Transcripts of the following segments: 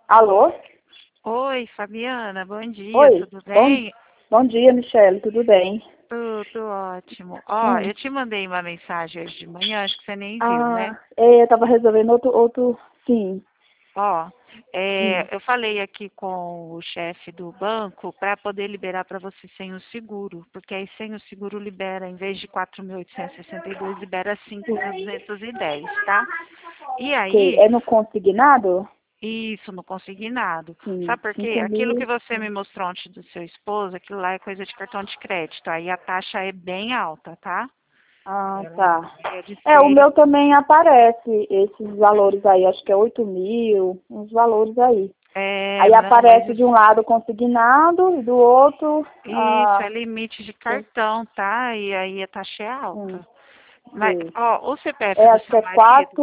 Alô? Oi, Fabiana, bom dia, Oi, tudo bom, bem? bom dia, Michele, tudo bem? Tudo ótimo. Ó, Hum. eu te mandei uma mensagem hoje de manhã, acho que você nem viu, né? Ah, eu tava resolvendo sim. Ó, Hum. eu falei aqui com o chefe do banco para poder liberar para você sem o seguro, porque aí sem o seguro libera, em vez de 4.862, libera Sim, 5.210, tá? E ok. aí, É no consignado? isso, no consignado. Sim, Sabe por quê? 5 Aquilo que mil. você me mostrou antes do seu esposo, aquilo lá é coisa de cartão de crédito. Aí a taxa é bem alta, tá? Ah, Ela tá. é de É, o 6. meu também aparece esses valores aí, acho que é 8 mil, uns valores aí. É, Aí não, mas aparece de um lado consignado e do outro, isso é limite de cartão, tá? E aí a taxa é sim, alta. Mas, sim. ó, o CPF É, do acho que seu é marido,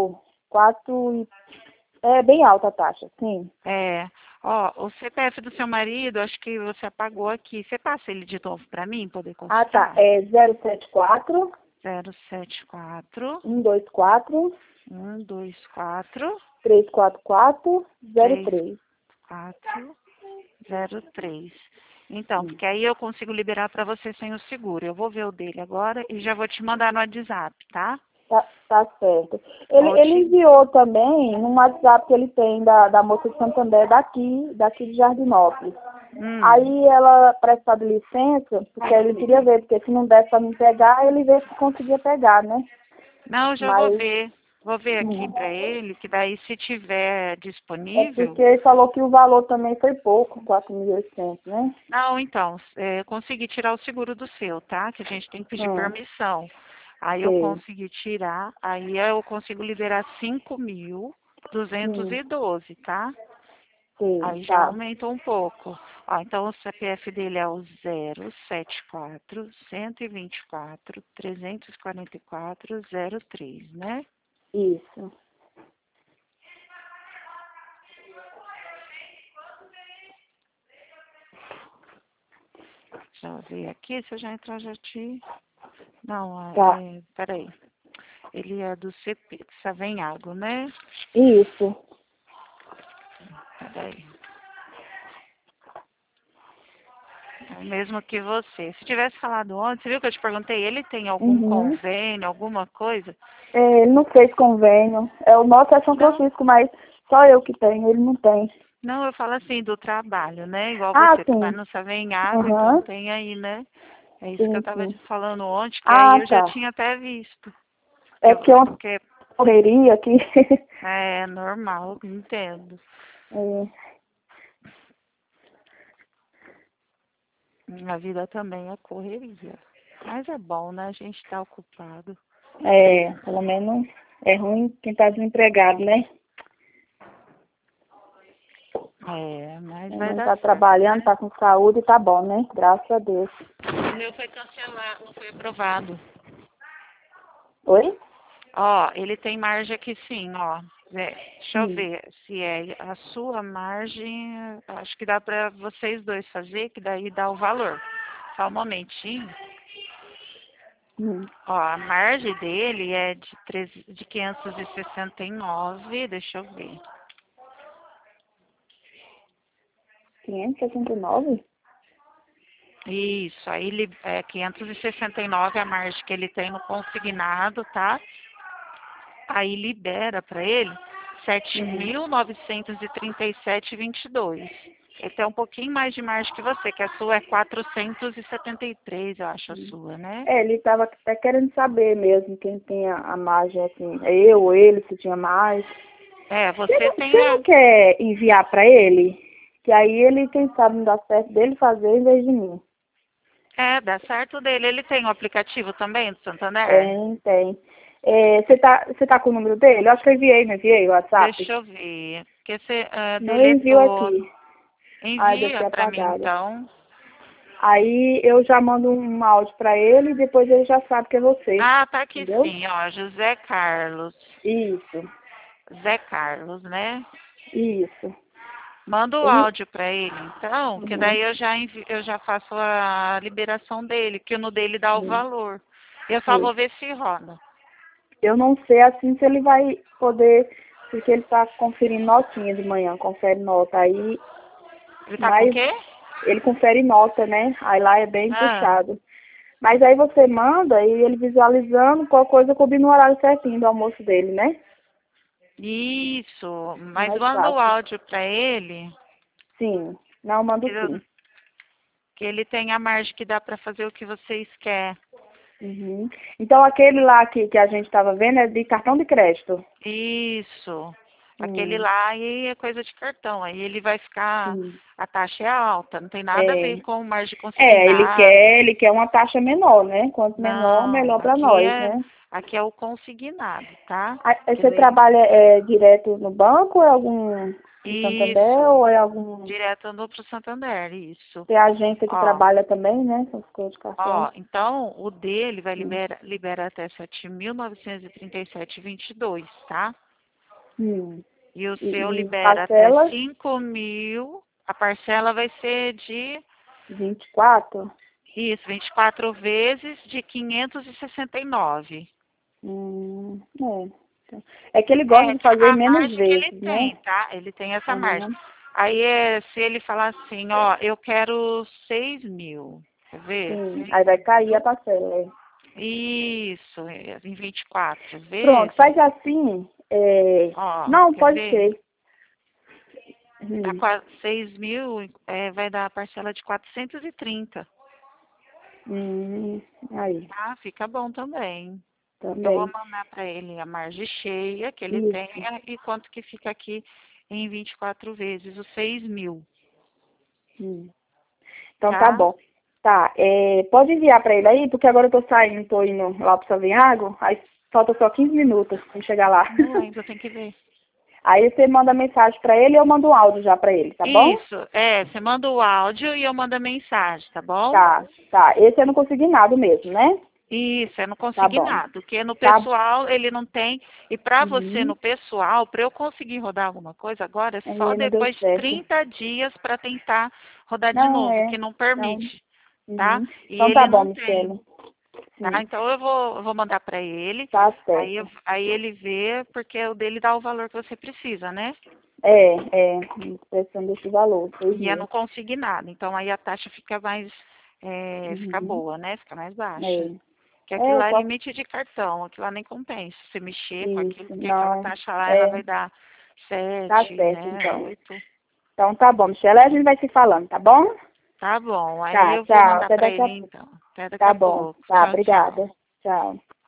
é bem alta a taxa, sim. o CPF do seu marido, acho que você apagou aqui. Você passa ele de novo para mim, poder Ah, tá. consultar? É 074 074 124 124 344 três 03. 403. Então, Sim. porque aí eu consigo liberar para você sem o seguro. Eu vou ver o dele agora e já vou te mandar no WhatsApp, tá? Tá certo. Ele Ótimo. enviou também no WhatsApp que ele tem da moça de Santander daqui de Jardinópolis. Hum. Aí ela prestou de licença, porque ele queria ver, porque se não desse para me pegar, ele vê se conseguia pegar, né? Não, eu já vou Mas ver. Vou ver aqui hum, para ele, que daí se tiver é disponível. porque ele falou que o valor também foi pouco, 4.800, né? Não, então, eu consegui tirar o seguro do seu, tá? Que a gente tem que pedir Hum, permissão. Aí eu sei. consegui tirar, aí eu consigo liberar 5.212, tá? Sim, Aí já tá. aumentou um pouco. Ó, então o CPF dele é o 074 124 344 03, né? Isso. Já ver aqui, se eu já entrar já te... Não, Tá. peraí. Ele é do CP, Savenhago, né? Isso. Peraí. É o mesmo que você. Se tivesse falado ontem, você viu que eu te perguntei, ele tem algum Uhum. convênio, alguma coisa? É, ele não fez convênio. O nosso é São Não, Francisco, mas só eu que tenho, ele não tem. não, eu falo assim, do trabalho, né? Igual Ah, você trabalha sim. no Savenhago, então Aham. tem aí, né? É isso que eu Sim, estava sim. falando ontem, que aí Ah, eu já tá. tinha até visto. É porque é uma Porque correria aqui. é normal, entendo. A vida também é correria. Mas é bom, né? A gente está ocupado. Pelo menos é ruim quem tá desempregado, né? Mas Quem vai não dar tá certo, trabalhando, né? tá com saúde, tá bom, né? Graças a Deus. O meu foi cancelado, não foi aprovado. Oi? Ó, ele tem margem aqui sim, ó. Deixa eu Hum. ver se é a sua margem. Acho que dá para vocês dois fazer, que daí dá o valor. Só um momentinho. Hum. Ó, a margem dele é de 569, deixa eu ver. 569? Isso, aí ele é 569 a margem que ele tem no consignado, tá? Aí libera para ele Hum. 7.937,22. Ele tem um pouquinho mais de margem que você, que a sua é 473, eu acho a sua, né? Ele estava até querendo saber mesmo quem tem a margem, assim, é eu ou ele, se tinha mais. Você tem Você não quer enviar para ele? Que aí ele, quem sabe, não dá certo dele fazer em vez de mim. dá certo dele. Ele tem o aplicativo também do Santander? Tem. Você tá com o número dele? Eu acho que eu enviei, não enviei o WhatsApp? Deixa eu ver. Porque você Não, eu envio deletou. aqui. Ah, deve Envia ter para mim, apagado. então. Aí eu já mando um áudio para ele e depois ele já sabe que é você. Ah, tá aqui Entendeu? sim, ó. José Carlos. Isso, Zé Carlos, né? isso. Manda o Ele. áudio para ele, então, que Uhum, daí eu já faço a liberação dele, que no dele dá o uhum, valor. Eu só sim. vou ver se roda. Eu não sei assim se ele vai poder. porque ele tá conferindo notinha de manhã, confere nota. Aí, Ele tá com o mas quê? ele confere nota, né? Aí lá é bem Ah, puxado. Mas aí você manda e ele visualizando qual coisa combina no horário certinho do almoço dele, né? isso. É Mas mais manda o fácil. áudio pra ele, Sim. Não, mando que, sim. que ele tem a margem que dá pra fazer o que vocês querem. Uhum. Então aquele lá que a gente estava vendo é de cartão de crédito. Isso. Aquele Hum, lá aí é coisa de cartão. Aí ele vai ficar. sim. A taxa é alta, não tem nada a ver É. com margem É, consignado. ele quer uma taxa menor, né? Quanto menor, Não, melhor para nós, né? aqui é o consignado, tá? Aí Quer você ver? trabalha direto no banco ou é algum no Santander Isso. ou é algum Direto no pro Santander, isso. tem agência que Ó, trabalha também, né? Com as coisas de cartão. ó, então o dele vai Hum. libera até 7.937,22, tá? Hum. E o seu E libera até parcelas 5.000, a parcela vai ser de 24. isso, 24 vezes de 569. É. É que ele gosta É, de fazer a menos margem que ele vezes, né? tem, tá? Ele tem essa margem. Uhum. Aí se ele falar assim, ó, eu quero 6.000, quer ver? Sim. Aí vai cair a 6.000, parcela. É. isso, em 24 Pronto, vezes, faz assim. ó, Não, quer pode ver? ser. Dá Hum. 6.000, vai dar a parcela de 430, Aí, tá? Fica bom também. Eu vou também. mandar para ele a margem cheia que ele tem Isso. e quanto que fica aqui em 24 vezes, os 6.000, Hum. Então tá tá? bom. Tá, pode enviar pra ele aí, porque agora eu tô saindo, tô indo lá pro Saviago, aí falta só 15 minutos pra chegar lá. Não lembro, tem que ver. Aí você manda mensagem pra ele e eu mando um áudio já pra ele, tá bom? Isso, você manda o áudio e eu mando a mensagem, tá bom? Tá, tá. Esse eu não consegui nada mesmo, né? Isso, é no Tá bom. consignado, porque no Tá. pessoal ele não tem, e para você Uhum. no pessoal, para eu conseguir rodar alguma coisa agora, é só Aí não deu depois de certo. 30 dias para tentar rodar de Não, novo, que não Não. permite, tá? Uhum. E Então tá ele bom, não tem, Michele. tá? Sim, Então eu vou mandar para ele, tá aí, certo. aí ele vê, porque o dele dá o valor que você precisa, né? Prestando esse valor, 6 E é no mil. consignado, então aí a taxa fica mais, fica Uhum. boa, né? Fica mais baixa. É. Que aquilo Eu lá é posso. limite de cartão, aquilo lá nem compensa. Se você mexer com aquilo, Isso, porque aquela não. taxa lá, ela É, vai dar tá 7, certo né, então. 8. Então tá bom, Michele. Aí a gente vai se falando, tá bom? Tá bom, aí Tá, eu vou tchau. mandar Até pra daqui ele a pouco. então. Até daqui Tá a bom. pouco. Tá, Tchau, tchau. obrigada. Tchau.